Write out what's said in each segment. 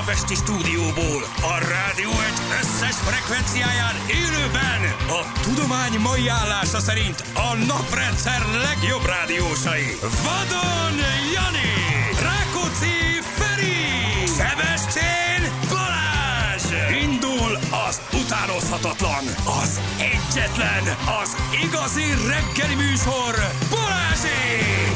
budapesti stúdióból, a rádió egy összes frekvenciáján élőben a tudomány mai állása szerint a naprendszer legjobb rádiósai. Vadon Jani, Rákóczi Feri, Sebestyén Balázs. Indul az utánozhatatlan, az egyetlen, az igazi reggeli műsor, Balázsék!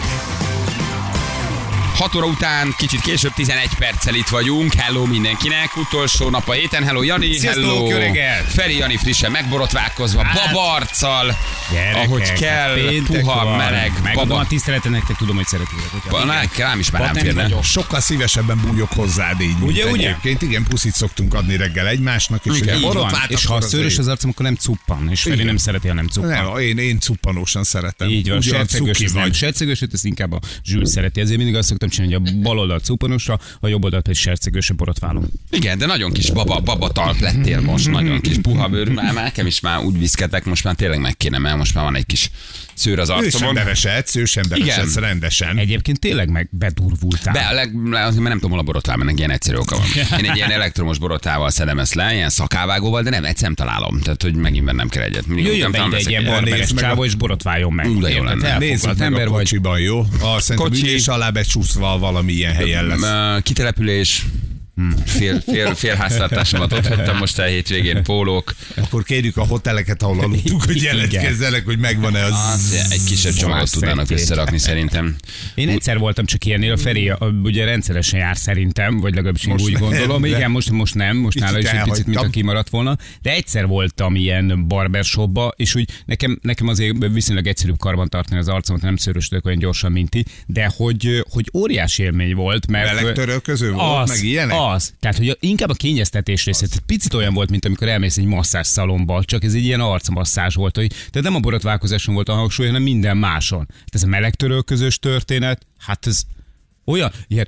6 óra után, kicsit később, 11 perccel itt vagyunk. Hello mindenkinek, utolsó nap a héten. Hello Jani, sziasztok, hello reggel. Feri, Jani frissen megborotválkozva, babarccal, ahogy kell, puha, meleg. Megadom a tiszteletet nektek, tudom, hogy szeretitek. Rám is már nem férne. Sokkal szívesebben bújok hozzád így, ugye? Egyébként. Igen, puszit szoktunk adni reggel egymásnak, és így van. És ha szőrös az arcom, akkor nem cuppan. És Feri nem szereti, ha nem cuppan. Nem, én cuppanósan szeretem. Így van, sercegősöt, ezt inkább a Zsül szereti. Ezért mindig azt szoktam csinálni, hogy a bal oldalt cuppanosra, a jobb oldalt egy sercegősre borotválom. Igen, de nagyon kis baba talp lettél most, nagyon kis puha bőr. Már nekem is már úgy viszketek, most már tényleg meg kéne, mert most már van egy kis szőr az arcomon. Ősemberesedsz rendesen. Egyébként tényleg meg bedurvultál. Mert nem tudom, hol a borotvál, ennek ilyen egyszerű oka van. Én egy ilyen elektromos borotvával szedem ezt le, ilyen szakávágóval, de nem, egyszer nem találom. Tehát, hogy megint bennem kell egyet. Jöjjön be ide egy ilyen barberes csávó, és borotváljon meg. De jó lenne. Nézzük meg a kocsiban, jó? Szerintem ülés alá becsúszva valami ilyen helyen lesz. Kitelepülés. Fél háztartásomat ott hagytam most el hétvégén, pólók. Akkor kérjük a hoteleket, ahol aludtunk, hogy jelentkezzenek, hogy megvan-e az. Egy kisebb csomagot tudnának összerakni szerintem. Én egyszer voltam csak ilyennél, a Feri ugye rendszeresen jár szerintem, vagy legalábbis én úgy gondolom. Igen, most nem, most nála is egy picit, mint a kimaradt volna. De egyszer voltam ilyen barbershopba, és úgy nekem azért viszonylag egyszerűbb karban tartani az arcomat, nem szőrösödök olyan gyorsan, mint ti, de hogy óriási élmény volt, mert melegtörölköző volt, meg ilyenek. Az. Tehát, hogy inkább a kényeztetés részét. Picit olyan volt, mint amikor elmész egy masszásszalomba, csak ez egy ilyen arcmasszázs volt, hogy tehát nem a borotválkozáson volt a hangsúly, hanem minden máson. Tehát ez a melegtörölközős történet, hát ez olyan, ilyen,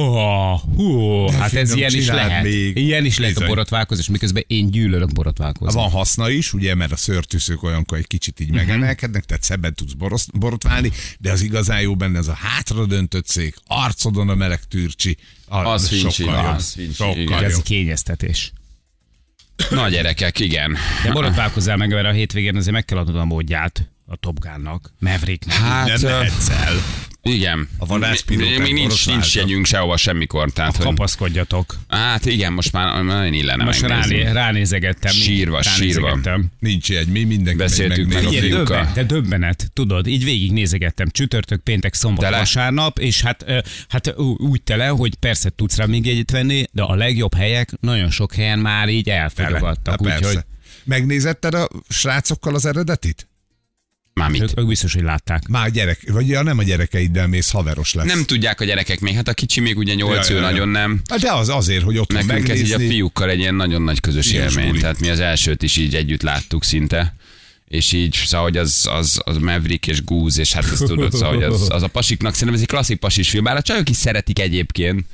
hát ez ilyen is lehet. Ilyen is lehet a borotválkozás, miközben én gyűlölök borotválkozni. Van haszna is, ugye, mert a szőrtűzők olyankor egy kicsit így megemelkednek, tehát szebben tudsz borotválni, de az igazán jó benne ez a hátra döntött szék, arcodon a meleg tűrcsi. Az sokkal jobb. Ez kényeztetés. Na gyerekek, igen. De borotválkozzál meg, mert a hétvégén azért meg kell adnod a módját a Top Gunnak, Mavericknek. Hát, nem lehetsz el. Igen. Még nincs jegyünk sehova semmikor. Tehát, kapaszkodjatok. Hát igen, most már én illene most ránézegettem. Sírva. Nincs jegy, mi mindenki beszéltük meg a fiúkkal. De döbbenet, tudod, így végig nézegettem csütörtök, péntek, szombat, vasárnap, és hát úgy tele, hogy persze tudsz rá még jegyet venni, de a legjobb helyek nagyon sok helyen már így elfogyogattak. Úgyhogy... Megnézetted a srácokkal az eredetit? Ők biztos, hogy látták. Már vagy nem a gyerekeiddel mész, haveros lesz. Nem tudják a gyerekek még, hát a kicsi még ugye 8 ő nagyon nem. De azért, hogy otthon nekünk megnézni. Ez így a fiúkkal egy ilyen nagyon nagy közös élmény, tehát mi az elsőt is így együtt láttuk szinte. És így, szóval, hogy az Maverick és Goose, és hát ezt tudod, szóval, hogy az a pasiknak szerintem ez egy klasszik pasis film, bár a csajok is szeretik egyébként.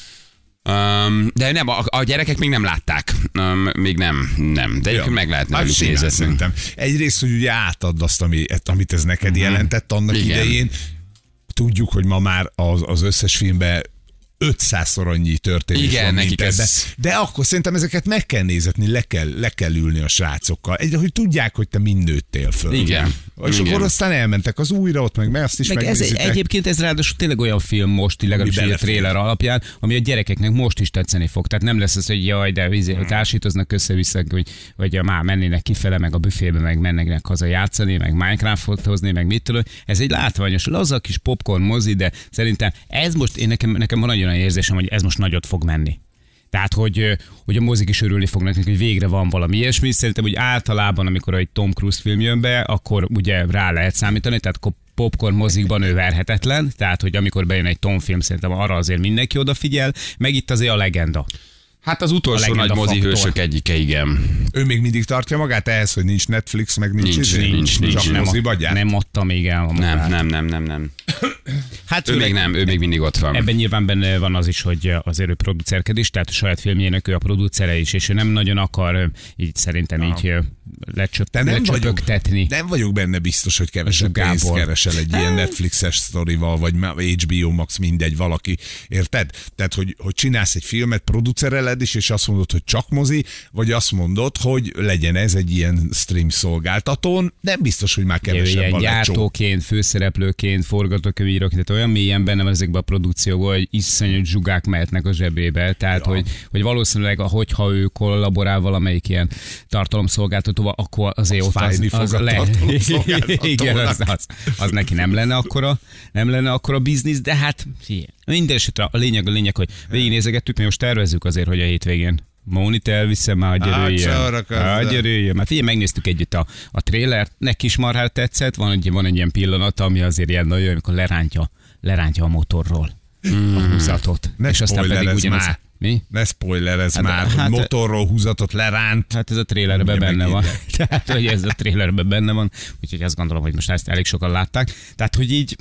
De nem, a gyerekek még nem látták. Még nem. De egyébként meg lehetne velük nézni. Egyrészt, hogy ugye átadd azt, amit ez neked jelentett annak idején. Tudjuk, hogy ma már az összes filmben 500-szor annyi történés van, mint de akkor szerintem ezeket meg kell nézetni, le kell ülni a srácokkal. Hogy tudják, hogy te mind nőttél föl. Igen. És akkor aztán elmentek az újra ott, meg azt is megnézitek. Egyébként ez ráadásul tényleg olyan film most, legalábbis a trailer alapján, ami a gyerekeknek most is tetszeni fog. Tehát nem lesz az, hogy jaj, de társítoznak össze-vissza, hogy már mennének kifele, meg a büfébe, meg mennek haza játszani, meg Minecraftot hozni, meg mit tudom. Ez egy látványos, laza kis popcorn mozi, de szerintem ez most, nekem van nagyon olyan érzésem, hogy ez most nagyot fog menni. Tehát, hogy a mozik is örülni fognak, hogy végre van valami ilyesmi. Szerintem, hogy általában, amikor egy Tom Cruise film jön be, akkor ugye rá lehet számítani, tehát popcorn mozikban ő verhetetlen, tehát, hogy amikor bejön egy Tom film, szerintem arra azért mindenki odafigyel, meg itt azért a legenda. Hát az utolsó nagy mozihősök egyike, igen. Ő még mindig tartja magát ehhez, hogy nincs Netflix, meg nincs. Nem adta még el magát. Nem. Hát ő még mindig ott van. Ebben nyilván benne van az is, hogy azért ő producerkedés, tehát a saját filmjének ő a producere is, és ő nem nagyon akar így szerintem így lecsöpögtetni. Nem vagyok benne biztos, hogy kevesebb pénzt keresel egy ilyen Netflixes sztorival, vagy HBO Max, mindegy, valaki. Érted? Tehát, hogy csinálsz egy filmet, producereled is, és azt mondod, hogy csak mozi, vagy azt mondod, hogy legyen ez egy ilyen stream szolgáltatón, nem biztos, hogy már kevesebb ilyen a gyártóként, főszereplőként, forgatókönyvíróként, tehát olyan mélyen benne van ezekben a produkcióban, hogy iszonyú zsugák mehetnek a zsebébe. Tehát, hogy valószínűleg, hogyha ő kollaborál valamelyik ilyen tartalomszolgáltatóval, akkor azért ott igen, az neki nem lenne akkora biznisz, de hát minden esetre a lényeg, hogy végignézegettük, mi most tervezzük azért, hogy a hétvégén Mónit elviszem, már gyerüljön. Már figyelj, megnéztük együtt a trélert, neki is marhára tetszett, van egy ilyen pillanat, ami azért ilyen nagyon, amikor lerántja a motorról a húzatot. És aztán pedig ugyanaz. Már. Mi? Ne spoilerezz már, motorról húzatot leránt. Hát ez a trélerben benne van. Tehát, hogy ez a trélerben benne van, úgyhogy azt gondolom, hogy most ezt elég sokan látták. Tehát, hogy így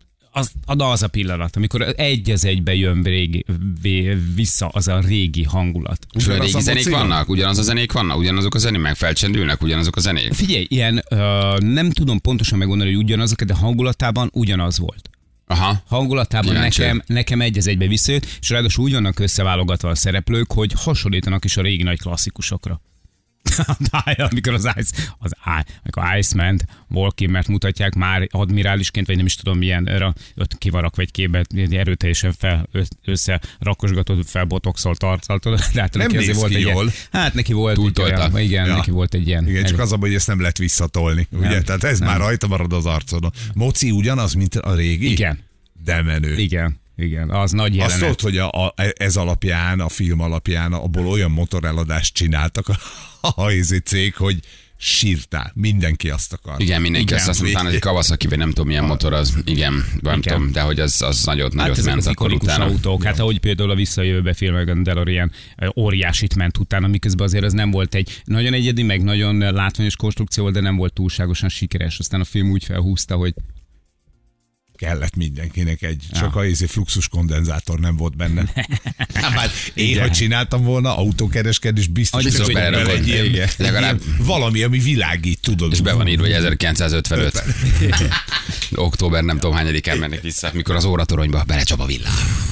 az a pillanat, amikor egy az egybe jön vissza az a régi hangulat. És a régi zenék vannak? Ugyanaz a zenék vannak? Ugyanazok a zenék? Meg felcsendülnek ugyanazok a zenék? Figyelj, ilyen nem tudom pontosan megmondani, hogy ugyanazok, de hangulatában ugyanaz volt. Aha. Hangulatában nekem egy az egybe visszajött, és ráadásul úgy vannak összeválogatva a szereplők, hogy hasonlítanak is a régi nagy klasszikusokra. Amikor amikor Iceman-t, Walkimmert mutatják már admirálisként, vagy nem is tudom milyen, ott kivarak vagy képbe, erőteljesen összerakosgatott, felbotoxolt arccal. Nem néz ki jól. Hát neki volt neki volt egy ilyen. Igen, csak az abban, hogy ezt nem lehet visszatolni. Ugye? Tehát ez már rajta marad az arcodon. Moci ugyanaz, mint a régi? Igen. De menő. Igen, az nagy jelenet. Azt szólt, hogy ez alapján, a film alapján abból olyan motoreladást csináltak a cég, hogy sírtál. Mindenki azt akar. Igen, mindenki azt mondta, hogy Kawasaki, vagy nem tudom milyen motor az. Igen, nem tudom, de hogy az nagyot ment akkor utána. Autók, hát ahogy például a Visszajövőbe filmekben DeLorean óriásit ment utána, miközben azért az nem volt egy nagyon egyedi, meg nagyon látványos konstrukció, de nem volt túlságosan sikeres. Aztán a film úgy felhúzta, hogy kellett mindenkinek csak a fluxus kondenzátor nem volt benne. Bár én, ha csináltam volna autókereskedés, biztos hogy benne egy ilyen, legalább valami, ami világít, tudod. És be van írva, hogy 1955. Október nem tudom hányadikán mennek vissza, mikor az óratoronyba belecsap a villám.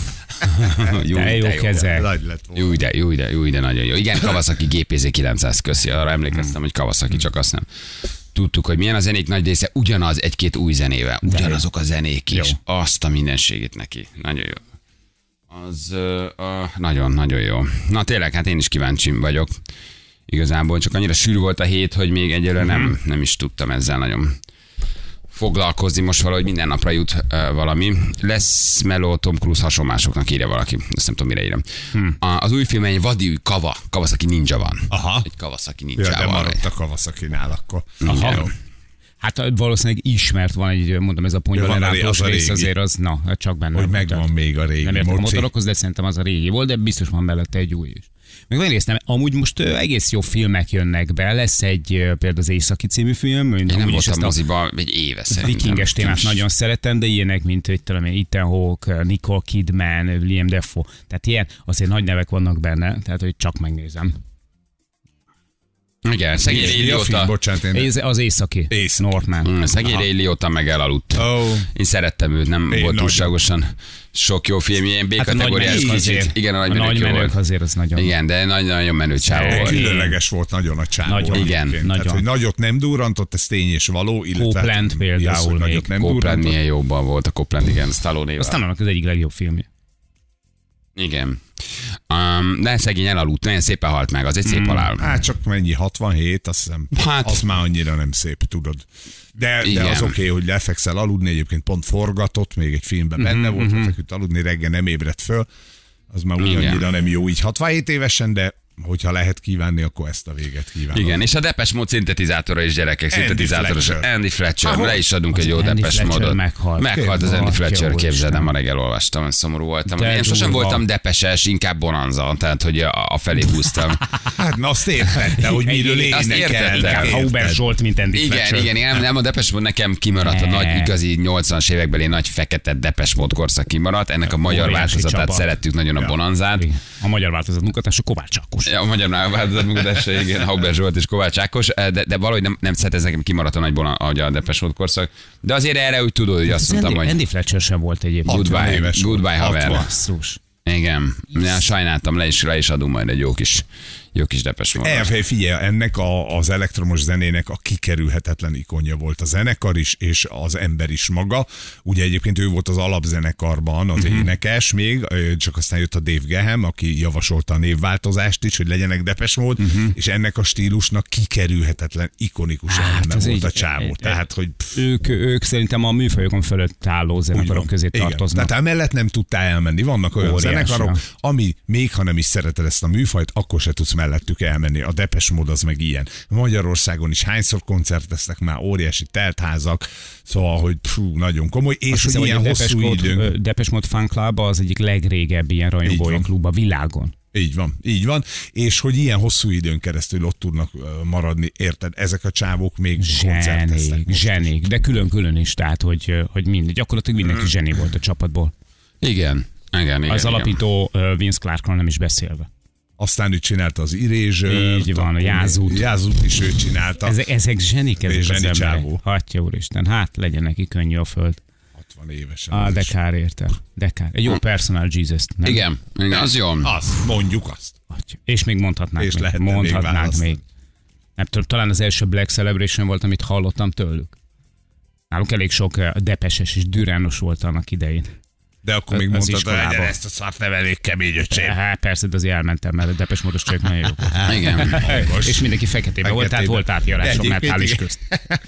Jó keze. Jó ide, nagyon jó. Igen, Kawasaki GPZ 900, köszi. Arra emlékeztem, hogy Kawasaki, csak azt nem tudtuk, hogy milyen a zenék nagy része, ugyanaz egy-két új zenével. Ugyanazok a zenék is. Jó. Azt a mindenségét neki. Nagyon jó. Az nagyon-nagyon jó. Na tényleg, hát én is kíváncsi vagyok. Igazából csak annyira sűrű volt a hét, hogy még egyelőre nem is tudtam ezzel nagyon foglalkozni. Most valahogy minden napra jut valami. Lesz meló Tom Cruise hasonlásoknak, írja valaki. Ezt nem tudom, mire írom. Az új filmben egy vadi Kawasaki Ninja van. Aha. Egy Kawasaki Ninja. De maradt a Kawasaki-nál akkor. Aha. Hát valószínűleg ismert van egy, mondom, ez a ponyvalerátós rész azért az, csak benne. Hogy megvan még a régi. Nem értem a motorokhoz, de szerintem az a régi volt, de biztos van mellette egy új is. Meg megnéztem, amúgy most egész jó filmek jönnek be, lesz egy például az Északi című film. Én nem voltam moziba egy éve szerintem. Vikinges témát nagyon szeretem, de ilyenek, mint Ethan Hawke, Nicole Kidman, Liam Dafoe. Tehát ilyen, azért nagy nevek vannak benne, tehát hogy csak megnézem. Igen, szegény Ray Liotta. Az északi. Northman. Szegény Ray Liotta meg elaludt. Én szerettem őt, nem volt túlságosan sok jó film, ilyen B-kategóriás kicsit. Igen, a nagy menők azért az nagyon. Igen, de nagyon menő csávó volt. Különleges volt nagyon a csávó. Igen. Tehát, hogy nagyot nem durrantott, ez tény és való. Copland például még. Copland milyen jóban volt a Copland, igen, Stallone-ével. Aztán annak az egyik legjobb filmje. Igen. De szegény elaludt, nagyon szépen halt meg, az egy szép halál. Hát csak mennyi, 67, azt hiszem. Hát, az már annyira nem szép, tudod. De az oké, hogy lefekszel aludni, egyébként pont forgatott, még egy filmben benne volt, ha feküdt aludni, reggel nem ébredt föl, az már úgy annyira nem jó így 67 évesen, de hogyha lehet kívánni, akkor ezt a véget kívánom. Igen, és a Depeche Mode szintetizátora is, gyerekek, szintetizátoros. Andy Fletcher, le is adunk egy jó Depeche Mode-ot. Meghalt az Andy Fletcher, képzeld, nem ma reggel olvastam, szomorú voltam. Én sosem voltam Depeche-es, inkább Bonanza, tehát hogy a felé húztam. Hát na, azt értette, hogy miről énekel. Hauber Zsolt, mint Andy Fletcher. Igen, nem, a Depeche Mode nekem kimaradt a nagy, igazi 80-as évekbeli nagy fekete Depeche Mode korszak kimaradt. Ennek a magyar változatát szerettük nagyon, a Bonanzát. A magyar változat munkatársa Kovács Ákos. A magyar változat munkatársa, igen, Hauber Zsolt és Kovács Ákos, de valahogy nem szeret, ez nekem kimaradt a nagy a Depeche Mode korszak. De azért erre úgy tudod, hogy azt mondtam, hogy... Andy Fletcher sem volt egyébként. Goodbye haver. Basszus. Igen, sajnáltam, le is adunk majd egy jó kis Depeche Mode. Figyelj, ennek az elektromos zenének a kikerülhetetlen ikonja volt a zenekar is, és az ember is maga. Ugye egyébként ő volt az alapzenekarban az énekes még, csak aztán jött a Dave Gahan, aki javasolta a névváltozást is, hogy legyenek Depeche Mode, és ennek a stílusnak kikerülhetetlen, ikonikus eleme volt a csávó. Tehát, hogy ők szerintem a műfajokon fölött álló zenekarok közé tartoznak. Tehát emellett nem tudtál elmenni. Vannak olyan zenekarok, ami még ha nem is szereted ezt a műfajt, akkor se tudsz mellettük elmenni. A Depeche Mode az meg ilyen. Magyarországon is hányszor koncerteztek már, óriási teltházak, szóval, hogy nagyon komoly, és hiszem, hogy ilyen hosszú időn. Depeche Mode Fan Club az egyik legrégebbi ilyen rajongói klub a világon. Így van. És hogy ilyen hosszú időn keresztül ott tudnak maradni, érted? Ezek a csávók még koncerteztek. Zsenik, de külön-külön is, tehát, hogy gyakorlatilag mindenki zseni volt a csapatból. Igen. Az alapító Vince Clarkról nem is beszélve. Aztán ő csinálta az Irázsört. Így van, a Jázút. Jázút is ő csinálta. Ezek zsenik, ezek az emberek. Csávó. Hatja úristen, hát legyen neki könnyű a föld. 60 évesen. De kár érte. De kár. Egy jó personal Jesus. Nem? Igen, az jó. Mondjuk azt. És még mondhatnánk. És mondhatnánk még. Nem tudom, talán az első Black Celebration volt, amit hallottam tőlük. Nálunk elég sok Depeche-es és Durános volt annak idején. De akkor még mondtad, hogy ezt a szart nem elég kemény, öcsém. Hát persze, de azért elmentem, mert a Depeche Mode-os csajok nagyon jók volt. Igen. És mindenki feketében volt, tehát volt átjárás a metális közt.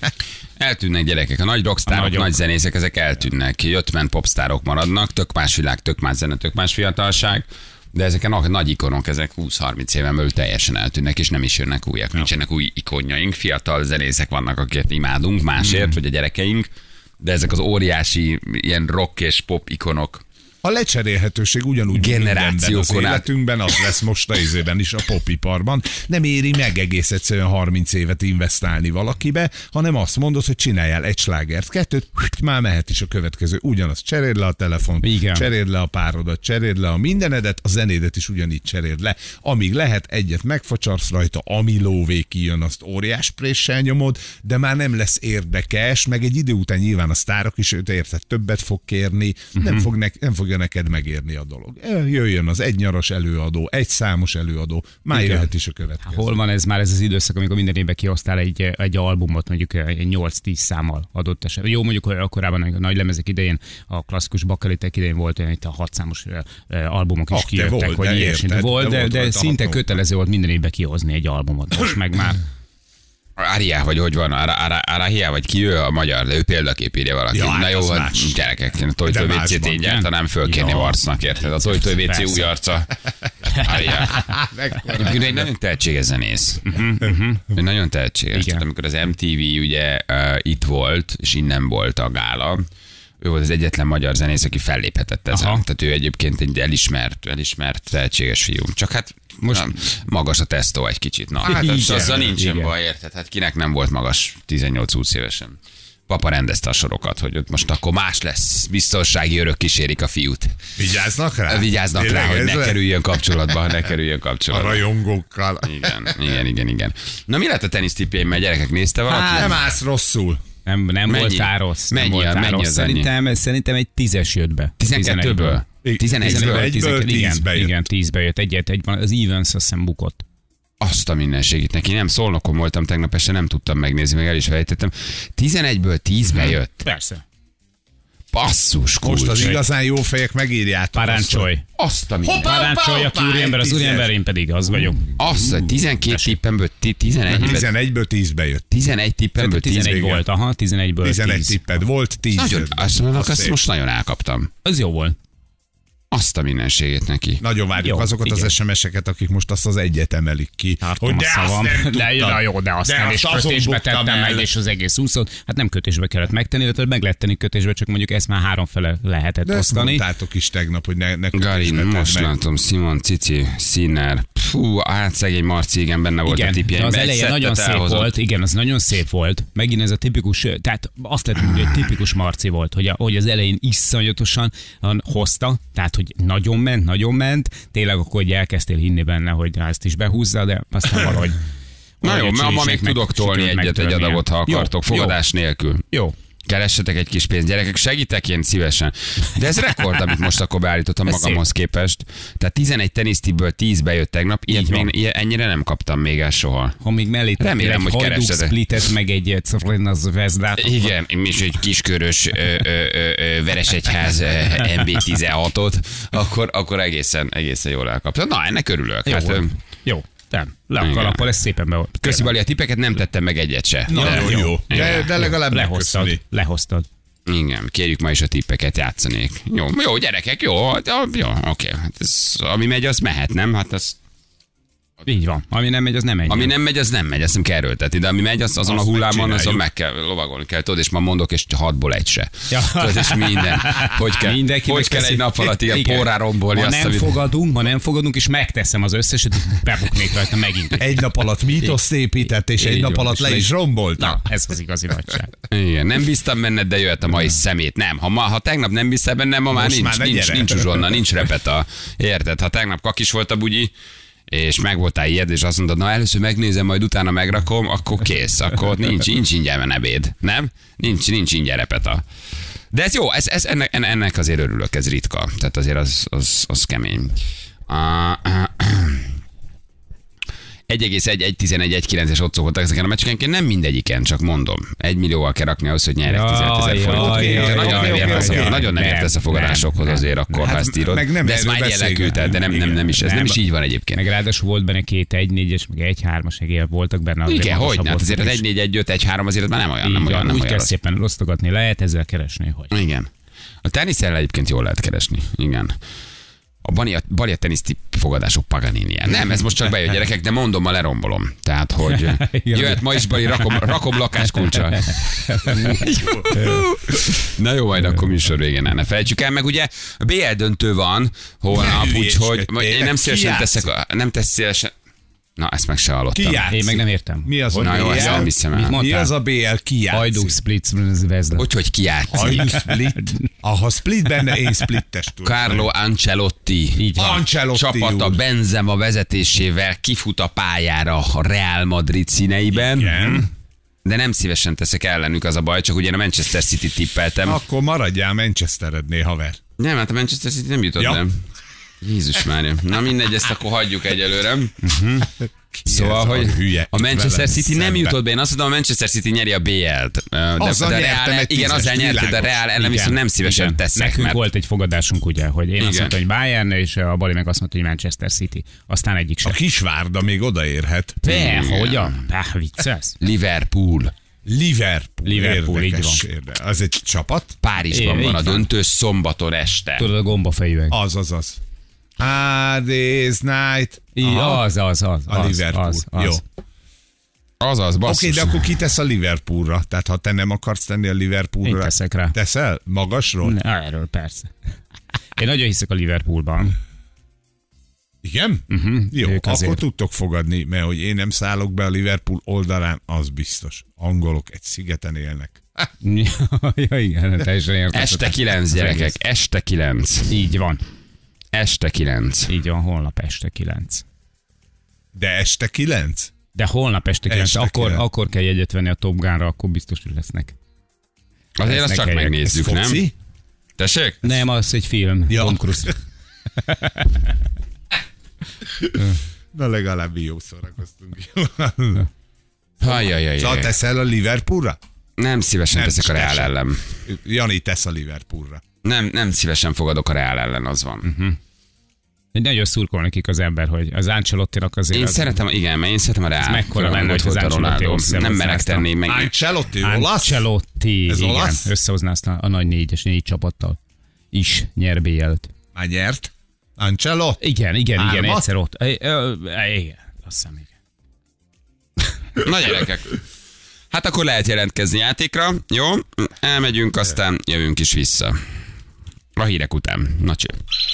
Eltűnnek gyerekek, a nagy rockstárok, nagy zenészek, ezek eltűnnek. Jöttmen popstárok maradnak, tök más világ, tök más zene, tök más fiatalság. De ezek a nagy ikonok, ezek 20-30 éven belül teljesen eltűnnek, és nem is jönnek újak. Nincsenek új ikonjaink, fiatal zenészek vannak, akiket imádunk másért, vagy a gyerekeink. De ezek az óriási ilyen rock és pop ikonok. A lecserélhetőség ugyanúgy generációkon az életünkben, az lesz most a izében is, a popiparban. Nem éri meg egész egyszerűen 30 évet investálni valakibe, hanem azt mondod, hogy csináljál egy slágert, kettőt, már mehet is a következő. Ugyanaz, cseréld le a telefont, cseréld le a párodat, cseréld le a mindenedet, a zenédet is ugyanígy cseréld le. Amíg lehet, egyet megfacsarsz rajta, ami lóvé kijön, azt óriás préssel nyomod, de már nem lesz érdekes, meg egy idő után nyilván a sztárok is érted, többet fog kérni, nem fogja neked megérni a dolog. Jöjjön az egynyaras előadó, egy számos előadó, már jöhet is a következő. Hol van ez már ez az időszak, amikor minden évben kihoztál egy albumot, mondjuk egy 8-10 számmal adott esetben. Jó, mondjuk korábban a nagy lemezek idején, a klasszikus bakelitek idején volt olyan, itt a 6 számos albumok is kijöttek, hogy ilyesmi volt, de szinte kötelező volt minden évben kihozni egy albumot. Most meg már Áriá, vagy hogy van, Áriá, vagy ki ő a magyar, de ő példakép írja valaki. Ja, na jó, gyerekek, a Toy WC-t én gyártanám fölkérni Varcnak, érted? A Toy WC új arca. Áriá. Egy nagyon tehetséges zenész. Egy nagyon tehetséges. Tehát amikor az MTV ugye itt volt, és innen volt a gála, ő volt az egyetlen magyar zenész, aki felléphetett ezen. Tehát ő egyébként egy elismert tehetséges fiú. Csak hát most magas a tesztó egy kicsit. Na, hát azzal nincsen baj, érted? Hát kinek nem volt magas 18-20 évesen. Papa rendezte a sorokat, hogy ott most akkor más lesz. Biztonsági örök kísérik a fiút. Vigyáznak rá? Vigyáznak rá, hogy ne kerüljön kapcsolatba, A rajongókkal. Igen. Na mi lett a tenisztippjeimmel, gyerekek, nézte valaki? Nem állsz rosszul. Nem voltál rossz. Mennyi az Szerintem egy 10-es jött be. 12-ből? 11-ből. Igen, 10-be jött. Az Evans azt hiszem bukott. Azt a mindenségét neki. Nem, Szolnokon voltam tegnap este, nem tudtam megnézni, meg el is fejtettem. 11-ből 10-be jött. Persze. Basszus, kulcs. Most az igazán jó fejek megírjátok. Parancsolj. Parancsolj, aki úriember, az úriember, én pedig az vagyok. Azt, 12 tippemből 11-ből 10-be jött. 11 tippemből 11 volt, 11-ből 11 tipped volt, 10 azt most nagyon elkaptam. Az jó volt. Azt a mindenségét neki. Nagyon várjuk azokat az SMS-eket, akik most azt az egyet emelik ki. Hogy de azt nem tudtam. Jó, de azt nem, és kötésbe tettem meg, és az egész úszót. Hát nem kötésbe kellett megtenni, illetve meg lehet tenni kötésbe, csak mondjuk ezt már 3 fele lehetett de osztani. De ezt mondtátok is tegnap, hogy ne Garin, most látom, Simon, Cici, Sinner. Fú, hát szegény Marci, igen, benne volt a tipjeimben. Az eleje nagyon szép volt, igen, az nagyon szép volt. Megint ez a tipikus, tehát azt lehet mondani, hogy tipikus Marci volt, hogy az elején iszonyatosan hozta, tehát hogy nagyon ment, tényleg akkor hogy elkezdtél hinni benne, hogy ezt is behúzza, de aztán valahogy... Na jó, ma még tudok tolni egy adagot, ha akartok, fogadás nélkül. Jó. Keressetek egy kis pénzt, gyerekek, segítek én szívesen. De ez rekord, amit most akkor beállítottam magamhoz képest. Tehát 11 tenisztiből 10 bejött tegnap, ennyire nem kaptam még el soha. Ha még mellé remélem, hogy keressetek. Splitet, meg egy az Vezdát. Igen, és egy kiskörös Veresegyház MB16-ot, akkor egészen jól elkaptam. Na, ennek örülök. Jó. Nem, le a kalappal, ez szépen be. Köszi, Bali, a tippeket nem tettem meg egyet se. Jó. De legalább lehoztad. Igen, kérjük ma is a tippeket, játszanék. Jó, gyerekek, jó, oké. Hát ami megy, az mehet, nem? Hát az... Így van. Ami nem megy, az nem megy. Ami nem megy, az nem megy, ezt nem kell erőltetni, de ami megy, azon a hullámon, azon meg kell lovagolni kell. Tudod, és ma mondok, és 6-ból egy se. Ja. Tudod, és minden. Hogy kell egy nap alatt ilyen porrá rombolni azt, ma nem fogadunk, és megteszem az összeset, bebuknék rajta megint. Egy nap alatt mítoszt épített, és egy nap alatt le is rombolt. Na, ez az igazi nagyság. Igen, nem bíztam benned, de jöhet a mai szemét. Nem, ha tegnap nem bíztál bennem, ma már nincs uzsonna, nincs repeta. Érted? Ha tegnap kakis volt a bugyi, és meg voltál ilyed, és azt mondod, na először megnézem, majd utána megrakom, akkor kész, akkor nincs ingyen ebéd, nem? Nincs ingyen repeta. De ez jó, ennek azért örülök, ez ritka, tehát azért az kemény. 1,1-1,11-1,9-es ott szokottak ezeken a meccseken, nem mindegyiken, csak mondom. 1 millióval kell rakni ahhoz, hogy nyerek 15 000 forintot. Nagyon nem értesz a fogadásokhoz azért akkor, ha ezt írod. De ez már jellegű, de nem is így van egyébként. Meg ráadásul volt benne 2 1-4-es, meg 1-3-as voltak benne. Igen, hogy? Hát azért az 1-4-1-5-1-3 azért már nem olyan. Úgy kell szépen osztogatni, lehet ezzel keresni, hogy. Igen. A teniszen egyébként jól lehet keresni. Igen. A Bali a teniszti fogadások Paganini-en. Nem, ez most csak bejön, gyerekek, de mondom, ma lerombolom. Tehát, hogy jöhet ma is Bali, rakom lakáskulcsa. Na jó, majd akkor műsor végén ne felejtsük el, meg ugye a BL döntő van holnap, úgyhogy én nem szívesen teszek, Na, ezt meg se hallottam. Én meg nem értem. Mi az a BL? Jó, ezt nem hiszem el. Mi az a BL? Ki játszik? Hajduk Split Vezda. Hogy ki játszik? Hajduk Split? Ha Split benne, én Splittes tudom. Carlo Ancelotti. Így van. Csapata Benzema vezetésével kifut a pályára a Real Madrid színeiben. Igen. De nem szívesen teszek ellenük, az a baj, csak ugye a Manchester City tippeltem. Akkor maradjál Manchesterednél, haver. Nem, hát a Manchester City nem jutott, nem. Jézus Mária. Na mindegy, ezt akkor hagyjuk egyelőre. Szóval, hogy a Manchester City nem jutott be. Én azt mondom, a Manchester City nyeri a BL-t. Azzal nyerte, de Real ellen viszont nem szívesen teszek. Nekünk volt egy fogadásunk, ugye, hogy én azt mondtam, hogy Bayern, és a Bali meg azt mondta, hogy Manchester City. Aztán egyik sem. A Kisvárda még odaérhet. Hogyan? Vicces. Liverpool, így van. Az egy csapat? Párizsban van a döntő szombaton este. Tudod, a gombafejűek. Az. This night. Az. A Liverpool. Jó. Basszus. Oké, de akkor ki tesz a Liverpoolra? Tehát ha te nem akarsz tenni a Liverpoolra. Én teszek rá. Teszel? Magasról? Erről persze. Én nagyon hiszek a Liverpoolban. Igen? Jó, akkor tudtok fogadni, mert hogy én nem szállok be a Liverpool oldalán, az biztos. Angolok egy szigeten élnek. Ja, igen, teljesen értem. Este 9, gyerekek, este 9. Így van. Este 9. Így van, holnap este 9. De este 9? De holnap este 9. Akkor kell jegyet venni a Top Gunra, akkor biztos, hogy lesznek. Azért azt csak megnézzük, nem? Tessék? Nem, az egy film. Ja. Tom Cruise. Na legalább jó szórakoztunk. Szóval teszel a Liverpoolra? Nem szívesen teszek a Real ellen. Jani tesz a Liverpoolra. Nem szívesen fogadok a Real ellen, az van. Nagyon szurkol nekik az ember, hogy az Ancelottinak azért... Én szeretem a Real. Mekkora lenne, hogy az Ancelotti nem merek tenni meg. Ancelotti, olasz? Ancelotti, ez igen. olasz? Összehozná azt a nagy 4 csapattal. Is nyer BL-t. Már nyert? Ancello? Igen, egyszer ott. Igen, azt hiszem, igen. Na gyerekek. Hát akkor lehet jelentkezni játékra, jó? Elmegyünk, aztán jövünk is vissza. A hírek után. Na cső.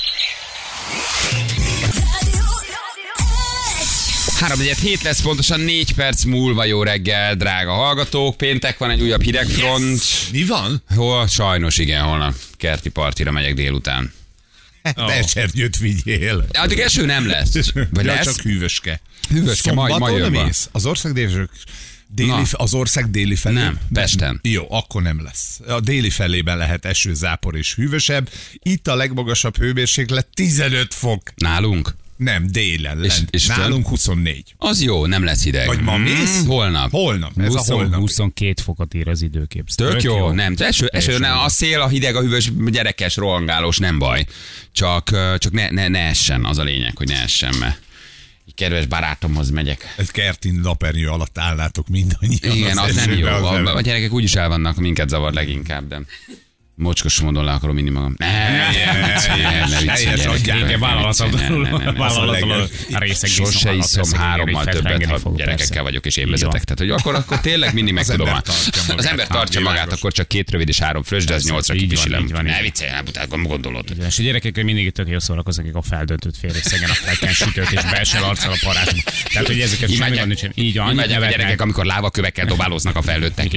3-4 lesz, pontosan 4 perc múlva. Jó reggel, drága hallgatók. Péntek van, egy újabb hidegfront. Yes. Mi van? Sajnos igen, holnap kerti partira megyek délután. De esernyőt vigyél. Addig eső nem lesz. Vagy lesz? Csak hűvöske. Hűvöske, majd jön be. Az ország déli felé? Nem, Pesten. Jó, akkor nem lesz. A déli felében lehet eső, zápor és hűvösebb. Itt a legmagasabb hőmérséklet 15 fok. Nálunk? Nem, délen. És nálunk 24. Az jó, nem lesz hideg. Vagy ma mész? Holnap. Ez 20, a holnap. 22 fokot ír az időkép. Tök jó. Nem, eső, a szél, a hideg, a hüvös, gyerekes, rohangálós, nem baj. Csak ne essen, az a lényeg, hogy ne essen, mert kedves barátomhoz megyek. Egy kertin napernyő alatt állnátok mindannyian. Igen, az nem jó. A gyerekek úgyis el vannak, minket zavar leginkább, de mocskos módon le akarom inni magam. Sose iszom 3-mal többet, ha gyerekekkel vagyok, és én vezetek. Tehát, hogy akkor tényleg mindig meg tudom. Az ember tartja magát, akkor csak 2 rövid és 3 fröccs, de az 8-ra kipisilem. Ne viccelj, hát gondolod. És a gyerekekkel mindig tök jó szórakoznak, akik a feldöntött félrészegen a felken sütőt és belső arccal a parázsba. Tehát, hogy ezeket semmi gond nincsen. Így van, a gyerekek, amikor lávakövekkel dobálóznak a felnőttek.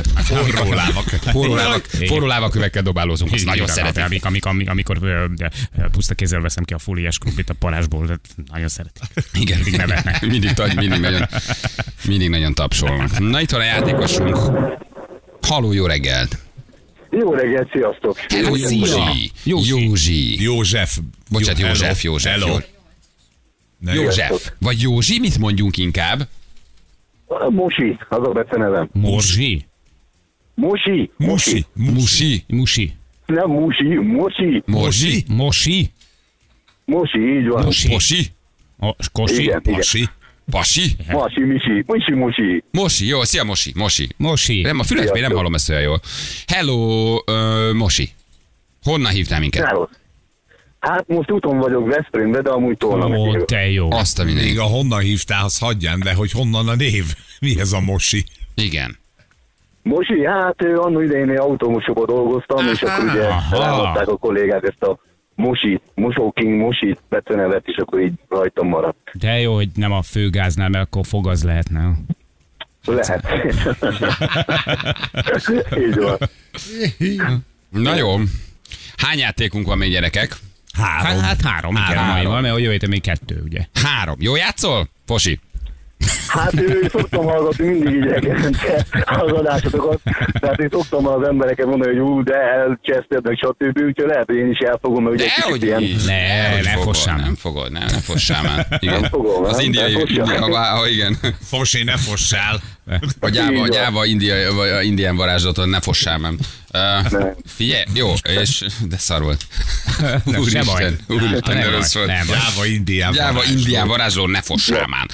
Forró lávakövekkel dobálózunk, azt nagyon szeretem. Amikor puszta kézzel veszem ki a fóliás krumplit a parázsból, nagyon szeretik. Igen, mindig nagyon tapsolnak. Na, itt van a játékosunk. Halló, jó reggelt! Jó reggelt, sziasztok! Hello, József. Bocsánat, József. József. Vagy Józsi, mit mondjunk inkább? Mosi, az a becenevem. Morzsi? Mosi. Nem Mosi. Mosi, így van. Mosi? Kosi? Igen. Pasi? Mosi. Jó, szia Mosi. Nem, a fülesben nem hallom ezt olyan jól. Hello, Mosi. Honnan hívtál minket? Hello. Hát most úton vagyok Veszprémbe, de amúgy Tolna. Ó, te jó. Azt a mindenit. Még a honnan hívtál, az hagyján, de hogy honnan a név? Mi ez a Mosi? Igen. Mosi, hát anno idején autómosokban dolgoztam, és akkor ugye ráadták a kollégák ezt a Mosi becenevet, és akkor így rajtam maradt. De jó, hogy nem a főgáznál, mert akkor fogaz lehetne. Lehet. Így van. Na jó. Hány játékunk van még, gyerekek? 3. Hát 3, igen, mert jövő héten még 2, ugye? 3. Jó játszol, Posi? Hát szoktam hallgatni mindig így reggelente az adásotokat, tehát én szoktam az embereket mondani, hogy de elcseszted, stb. Úgyhogy lehet, hogy én is elfogom, mert ugye kicsit ilyen... Ne fossám. Nem fossám el. Igen. Nem fogom, az indiai, igen. Fosé, ne fossál. A gyáva indián varázslaton ne fossál, nem. Figyelj, jó, és de szar volt. Úristen, rossz volt. Gyáva indián varázsló, ne fossál már.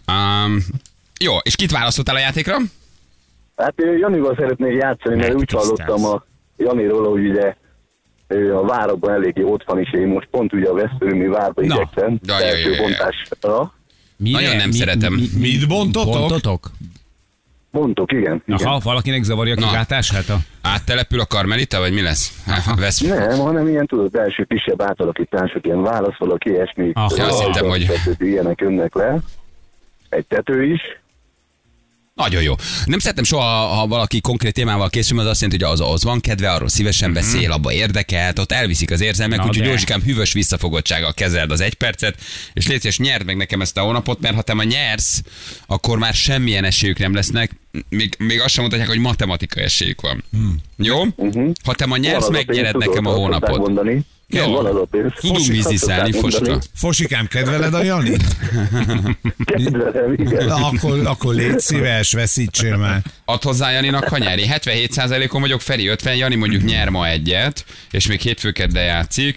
Jó, és kit választottál a játékra? Hát Janival szeretnék játszani, mert úgy hallottam a Janiról, hogy ugye a várokban eléggé ott van, és én most pont ugye a Veszprémi várba igyekszem. Első bontásra. Nagyon nem szeretem. Mit bontotok? Bontok, igen. Aha, valakinek zavarja a kilátását? Áttelepül a Karmelita, vagy mi lesz? Nem, hanem ilyen tudod, első kisebb átalakítások, ilyen válaszolok, ilyesmi. Azt hittem, hogy... Ilyenek jönnek le. Egy tető is. Nagyon jó. Nem szeretem soha, ha valaki konkrét témával készül, az azt jelenti, hogy az van kedve, arról szívesen beszél, abba érdekelt, ott elviszik az érzelmek, úgyhogy Józsikám hűvös visszafogottsággal kezeld az 1 percet, és légy szíves, nyerd meg nekem ezt a hónapot, mert ha te ma nyersz, akkor már semmilyen esélyük nem lesznek, még azt sem mondhatják, hogy matematikai esélyük van. Jó? Ha te ma nyersz, megnyered nekem a hónapot. Jó, tudunk víziszelni, Foska. Fosikám, kedveled a Janit? Kedvelem, igen. Akkor légy szíves, veszítsél már. Add hozzá Janinak, ha nyeri. 77%-on vagyok, Feri 50, Jani mondjuk nyer ma egyet, és még hétfőkedden játszik.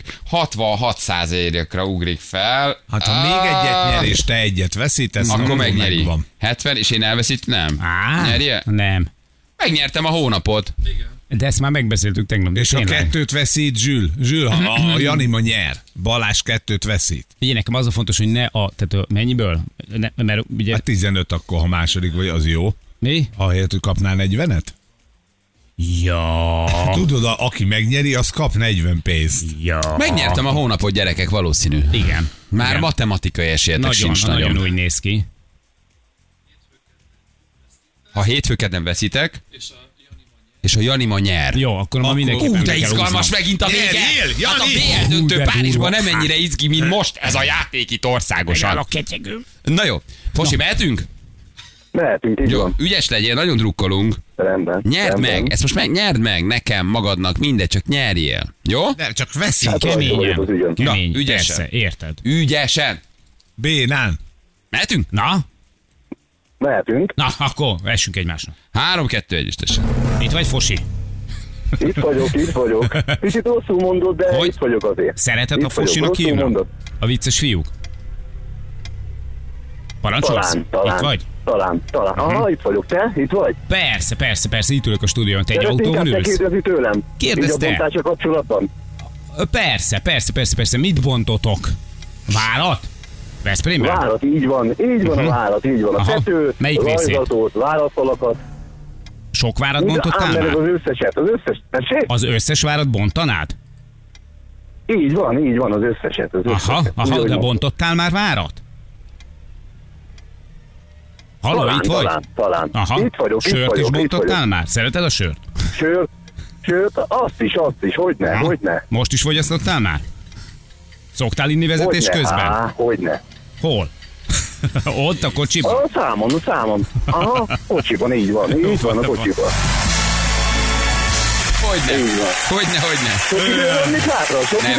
66%-ra ugrik fel. Hát ha még egyet nyer, és te egyet veszítesz, akkor megnyeri. Megvan. 70, és én elveszít? Nem. Nyerje? Nem. Megnyertem a hónapot. Igen. De ezt már megbeszéltük tegnap. És a 2-t veszít Zsül, a Jani ma nyer. Balázs 2-t veszít. Ugye nekem az a fontos, hogy ne tehát mennyiből? Mert ugye... Hát 15 akkor, ha második vagy, az jó. Mi? Ahelyett, hogy kapnál 40-et? Ja. Tudod, aki megnyeri, az kap 40 pénzt. Ja. Megnyertem a hónapot, gyerekek, valószínű. Igen. Már igen. matematikai esélyetek sincs nagyon. Nagyon úgy néz ki. Ha hétfőket nem veszitek, és a Jani ma nyer. Jó, akkor ma mindenképpen de izgalmas megint a vége. Hát a BL döntő Párizsban nem ennyire izgi, mint most ez a játék itt országosan. Na jó, Fosi, mehetünk? Mehetünk, így Jó, van. ügyes legyél, nagyon drukkolunk. Rendben. Nyerd rendben. meg, ezt most nyerd meg nekem, magadnak, mindegy, csak nyerjél. Jó? Nem, csak veszik. Hát Keményen. az ügyön. Kemény. Na, ügyesen. Persze, érted. Ügyesen. Bénán. Mehetünk? Na? Mehetünk. Na, akkor essünk egymásnak. 3-2-1 is tessék. Itt vagy, Fosi? Itt vagyok. Kicsit rosszul mondod, de Hogy? itt vagyok azért. Szereted, Itt a Fosinak vagyok. Rosszul hívnak? mondod. A vicces fiúk? Parancsolsz? Itt vagy? Talán. Aha, itt vagyok. Te? Itt vagy? Persze, itt ülök a stúdión. Te egy autóban Te ülsz? kérdezi tőlem. Kérdezz Így a te. bontásra kapcsolatban. Persze. Mit bontotok? Várat? Veszprémben? Várat, így van a várat, így van. A Aha. tető, Melyik részét? rajzatot, váratfalakat. Sok várat bontottál Ám már? az összeset, az összes. Tessék? Az összes várat bontanád? Így van, az összeset. Az összeset. Aha, Úgy, de hogy bontottál már várat? Halló, itt vagy? Talán. Aha, Itt vagyok. sört is bontottál már? Szereted a sört? Sört, azt is, hogyne. Most is fogyasztottál már? Szoktál inni vezetés közben? Hogyne. Hol? Ott a kocsiban? A számon. Aha, kocsiban, így van a kocsiban. Hogyne. Így van. Hogyne. Sok idő van, mit hátra? Nem,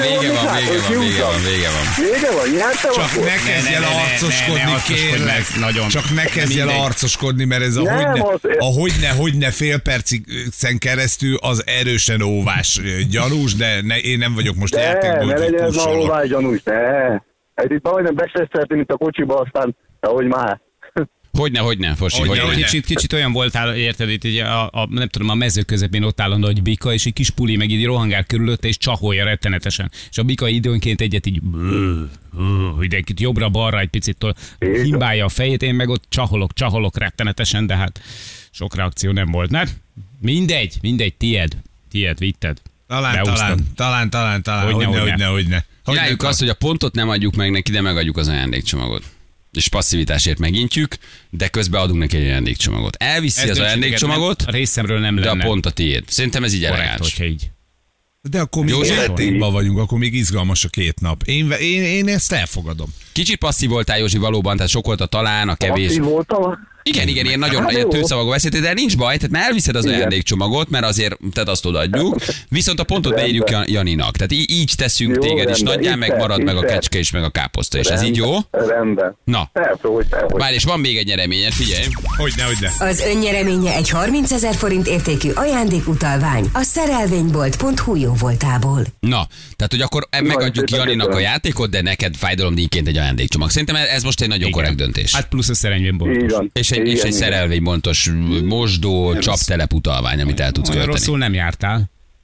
vége van. Vége van, nyertem Csak akkor? ne kezdj el arcoskodni, kérlek. Nagyon. Csak ne kezdj el Mindegy. arcoskodni, mert ez Nem, hogyne fél percig keresztül az erősen óvás gyanús, de én nem vagyok most Ne legyen ez már játékból. óvás gyanús, ne. Hát itt majdnem bestresszeltem itt a kocsiba, aztán, ahogy már. Hogyne, Fosi, Hogyne. hogyne. Kicsit olyan voltál, érted, itt így nem tudom, a mező közepén ott áll a nagy bika, és egy kis puli meg így rohangál körülötte, és csaholja rettenetesen. És a bika időnként egyet így mindenkit jobbra-balra egy picit himbálja a fejét, én meg ott csaholok rettenetesen, de hát sok reakció nem volt. Na, mindegy, tied, vitted. Talán. Hogyne. Csináljuk azt, hogy a pontot nem adjuk meg neki, de megadjuk az ajándékcsomagot. És passzivitásért megintjük, de közben adunk neki egy ajándékcsomagot. Elviszi az ajándékcsomagot, A részemről nem de lenne. a pont a tiéd. Szerintem ez így korrekt, elegáns. hogyha így. De akkor még Józsi? játékban vagyunk, akkor még izgalmas a 2 nap. Én ezt elfogadom. Kicsit passzív voltál, Józsi, valóban, tehát sok volt a talán, a kevés. Passzív voltam. Igen, ilyen nagyon Hát ilyen jó. tőszavakba beszéltél, de nincs baj, tehát már elviszed az Igen. ajándékcsomagot, mert azért tehát azt odaadjuk, viszont a pontot beírjuk Janinak. Tehát így teszünk Jó, téged is rendben. nagyján, Így meg tesz, marad így meg a tesz. kecske is, meg a káposzta, és ez így jó? Rendben. Na. Persze, hogy. Várj, és van még egy nyereményed, figyelj. Hogyne. Az önnyereménye egy 30 000 forint értékű ajándékutalvány a szerelvénybolt.hu jóvoltából. Na, tehát hogy akkor megadjuk szépen Janinak a köszönöm. játékot, de neked fájdalomdíjként egy ajándékcsomag. Szerintem ez most egy nagyon korrekt döntés. Hát plusz a szerenyben Így van. És egy Igen. szerelvénybontos mosdó, csaptelep utalvány, amit el tudsz Olyan költeni. rosszul nem jártál.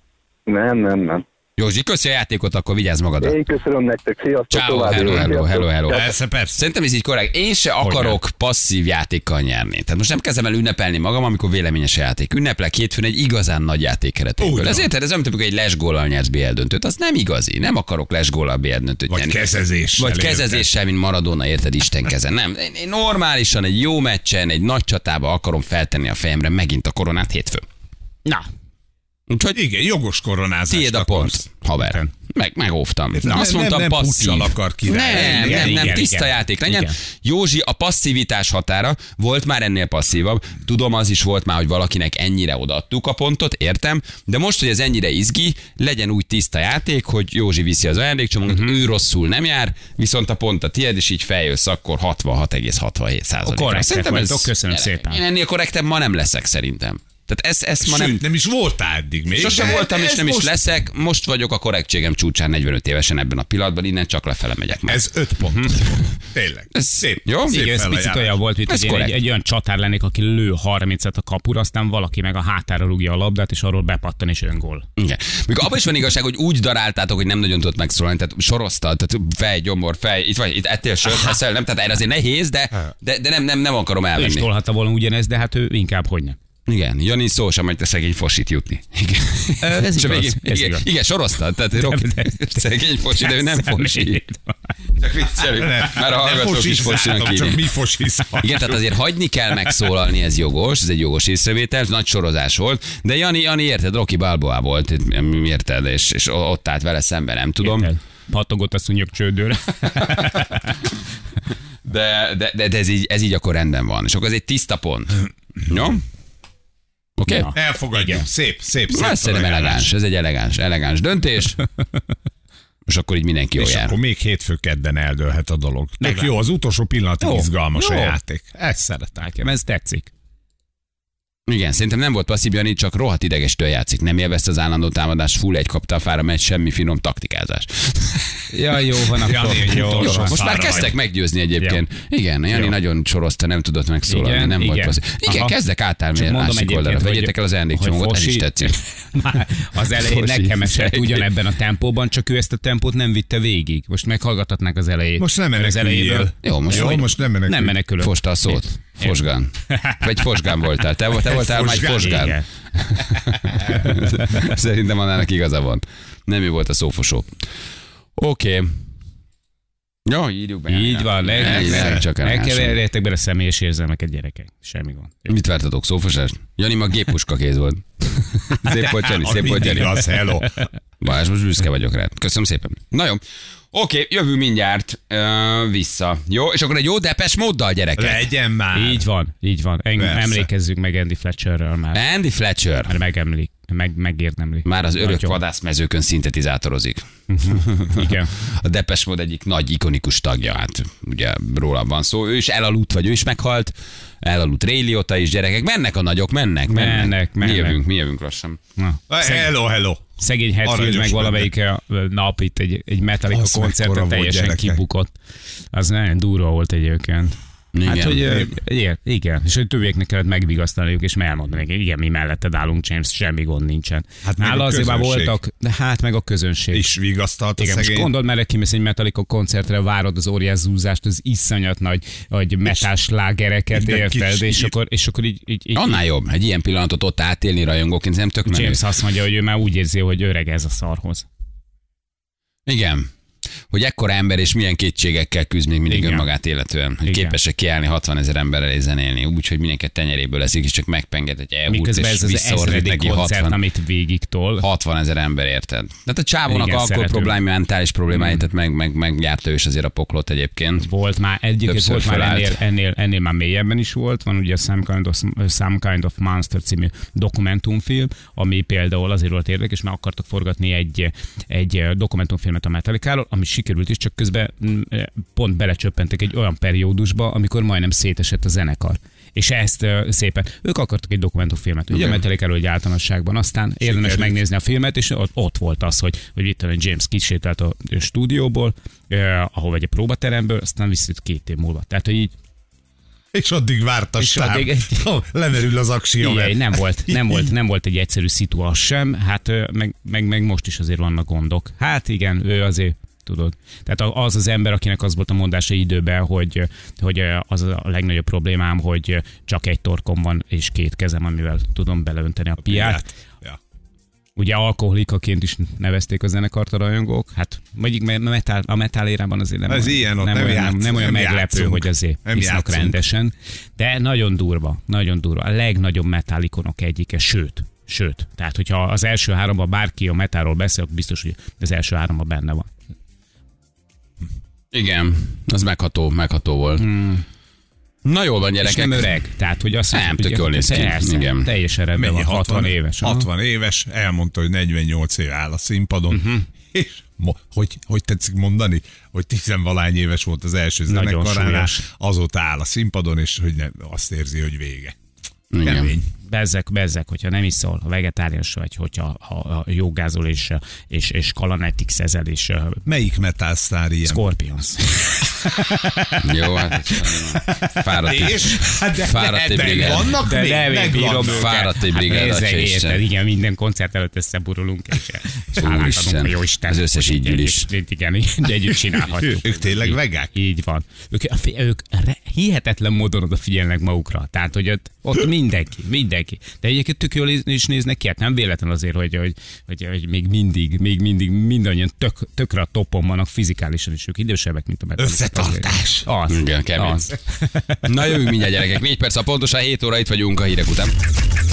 Nem. Józsi, köszi a játékot, akkor vigyázz magadra. Én köszönöm nektek, sziasztok. Ciao, további jót. hello. Persze. Szerintem ez így korrekt. Én se akarok passzív játékkal nyerni. Tehát most nem kezdem el ünnepelni magam, amikor véleményes a játék. Ünneplek hétfőn egy igazán nagy játék keretéből. Úgy Ezért ez olyan, mint egy lesgóllal nyersz BL döntőt. Az nem igazi. Nem akarok lesgóllal BL döntőt Vagy nyerni. kezezéssel. Vagy érted? kezezéssel, mint Maradona, érted, Isten keze. Nem. Én normálisan egy jó meccsen, egy nagy csatába akarom feltenni a fejemre megint a koronát hétfőn. Na, Úgyhogy Igen, jogos koronázást tiéd a pont, akarsz. haver. Megóvtam. Nem, Azt mondtam, nem passzív. puccsal akar királni. Nem, Igen, tiszta igen. játék legyen. Igen. Józsi a passzivitás határa volt már ennél passzívabb. Tudom, az is volt már, hogy valakinek ennyire odaadtuk a pontot, értem, de most, hogy ez ennyire izgi, legyen úgy tiszta játék, hogy Józsi viszi az ajándékcsomagot, ő rosszul nem jár, viszont a pont a tiéd, és így feljössz akkor 66,67%-ra. Korrektek vagytok, köszönöm szépen. Én ennél korrektebb ma nem leszek szerintem. Tehát ezt ma nem is voltál eddig még. Sosem voltam, és nem is leszek. Most vagyok a korrektségem csúcsán 45 évesen ebben a pillanatban, innen csak lefele megyek meg. Ez 5 pont. Tényleg. Ez szép. Jó? Igen, ez picit olyan volt, mint hogy én egy olyan csatár lennék, aki lő 30-et a kapura, aztán valaki meg a hátára rúgja a labdát, és arról bepattan, és öngól. Igen. Mikor abban is van igazság, hogy úgy daráltátok, hogy nem nagyon tudott megszólalni, tehát soroztad, tehát fej, gyomor, fej, itt ettél sört, eszel, nem, tehát erre azért nehéz, de nem akarom elvenni. Ő is tolhatta volna ugyanezt, de hát ő inkább hogy nem. Igen, Jani szó sem, hogy te szegény fosit jutni. Igen. Ez igaz. Igen, soroztad, tehát szegény fosi, de ő nem fosi. Csak viccelünk, már a hallgatók is fosinak írni. Csak mi fosiszak. Igen, tehát azért hagyni kell megszólalni, ez jogos, ez egy jogos észrevétel, nagy sorozás volt, de Jani érted, Rocky Balboa volt, érted, és ott állt vele szemben, nem tudom. Érted. Pattogott a szúnyog csődőre. De ez így akkor rendben van. És akkor ez egy tiszta pont. Jó? Oké? Okay? Elfogadjuk. Szép. Szerintem elegáns. Ez egy elegáns döntés. És akkor így mindenki jól jár. És akkor még hétfő-kedden eldőlhet a dolog. Tök jó, az utolsó pillanatig izgalmas a játék. Ezt szeretem. Ez tetszik. Igen, szerintem nem volt passzív, Jani, csak rohadt idegestől játszik. Nem élvezte az állandó támadás, full egy kapta a fára, megy, semmi finom taktikázás. Ja, jó van akkor. Jó, most már kezdtek meggyőzni egyébként. Igen, Jani nagyon sorozta, nem tudott megszólalni, nem volt passzív. Igen, kezdek átállni a másik oldalra. Vegyétek el az ajándékcsomagot, ez is tetszik. Az elején nekem esett ugyanebben a tempóban, csak ő ezt a tempót nem vitte végig. Most meghallgathatnák az elejét. Most nem meneküljél. Jó, most nem menekülök. Fosta a szót. Fosgán. Vagy Fosgán voltál. Te voltál már egy Fosgán. Szerintem annának igaza van. Nem ő volt a szófosó. Oké. Jó, írjuk be. Így van. Ne keverjétek bele személyes érzelmeket, gyerekek. Semmi gond. Mit vártatok, szófosást? Jani ma géppuska kéz volt. Szép volt, Jani, szép volt, Jani. Hello. Balázs, most büszke vagyok rád. Köszönöm szépen. Na jó. Oké, jövő mindjárt vissza. Jó, és akkor egy jó Depeche Móddal, gyerekek. Legyen már. Így van. Emlékezzünk meg Andy Fletcherről már. Andy Fletcher. Már megérdemli. Már az örök vadászmezőkön szintetizátorozik. Igen. A Depeche Mode egyik nagy ikonikus tagja, hát ugye róla van szó. Ő is elaludt, vagy ő is meghalt. Elaludt Ray Liotta is, gyerekek. Mennek a nagyok, mennek. Mi jövünk lassan. Hello. Szegény Hetfield meg valamelyik nap itt egy Metallica koncerten teljesen kibukott. Az nagyon durva volt egyébként. Igen. Hát, hogy igen, és hogy többieknek kellett megvigasztalniuk, és elmondani, hogy igen, mi melletted állunk, James, semmi gond nincsen. Hát nála azért már voltak, de hát meg a közönség. És vigasztalt a igen, szegény. Most gondold mellett kimész egy Metallica koncertre, várod az óriás zúzást, az iszonyat nagy metáslágereket, érted? És akkor így... Annál jobb, egy ilyen pillanatot ott átélni rajongóként, nem tök menő. James azt mondja, hogy ő már úgy érzi, hogy öreg ez a szarhoz. Igen. Hogy ekkora ember és milyen kétségekkel küzd még mindig önmagát illetően. Hogy képesek kiállni 60 000 ember elé zenélni, úgyhogy mindenki nyeréből leszik, és csak megpenget, hogy elhúlt, és visszaordít neki 60, amit végigtol. 60 000 ember, érted? Tehát a csávónak alkohol problémái, mentális problémái, tehát megjárta ő is azért a poklot egyébként. Volt már ennél már mélyebben is volt. Van ugye a Some Kind of Monster című dokumentumfilm, ami például azért volt érdekes, mert akartak forgatni egy dokumentumfilmet a Metallicáról, ami sikerült is, csak közben pont belecsöppentek egy olyan periódusba, amikor majdnem szétesett a zenekar. És ezt szépen, ők akartak egy dokumentumfilmet. Ugye a Metallicáról egy általánosságban, aztán érdemes megnézni a filmet, és ott volt az, hogy itt James kisétált a stúdióból, ahol egy próbateremből, aztán visszajött 2 év múlva. Tehát, hogy így és addig várt a stáb. Lemerül az axiom. Nem volt egy egyszerű szitu az sem, hát meg most is azért vannak gondok. Hát igen, ő azért tudod. Tehát az ember, akinek az volt a mondása időben, hogy az a legnagyobb problémám, hogy csak egy torkom van és 2 kezem, amivel tudom beleönteni a piát. Ja. Ugye alkoholikaként is nevezték a zenekart a rajongók. Hát mondjuk a metal érában azért nem olyan meglepő, hogy azért isznak rendesen. De nagyon durva. A legnagyobb metal ikonok egyike, sőt. Tehát, hogyha az első 3-ban bárki a metalról beszél, biztos, hogy az első 3-ban benne van. Igen, az megható volt. Na jól van, gyerekek. És nem öreg. Tehát, hogy azt nem, tök jól néz ki. Igen. Teljesen rendben van, 60 éves. 60 éves, elmondta, hogy 48 év áll a színpadon. És hogy tetszik mondani, hogy 10-valány éves volt az első zenekaránál, azóta áll a színpadon, és hogy azt érzi, hogy vége. Kemény. bezzek, hogyha nem iszol, ha vegetáriánus vagy, hogyha jogázol és kalanetix ezel, és... Melyik metalsztár ilyen? Scorpions. Jó, hát fáradt brigád. Vannak de még? Megvannak. Fáradt brigád, hát igen, minden koncert előtt összeburulunk, és hálát adunk a Jóisten. Az összes ígyűlés. Igen, együtt csinálhatjuk. Ők tényleg vegák? Így van. Ők hihetetlen módon odafigyelnek magukra. Tehát, hogy ott mindenki. De egyébként tök jól is néznek ki. Hát nem véletlen azért, hogy még mindig mindannyian tökre a topon vannak fizikálisan is. Ők idősebbek, mint a Metallica. Összetartás. Igen, kemény. Na jövünk mindjárt, gyerekek. 4 perc a pontosan 7 óra itt vagyunk a hírek után.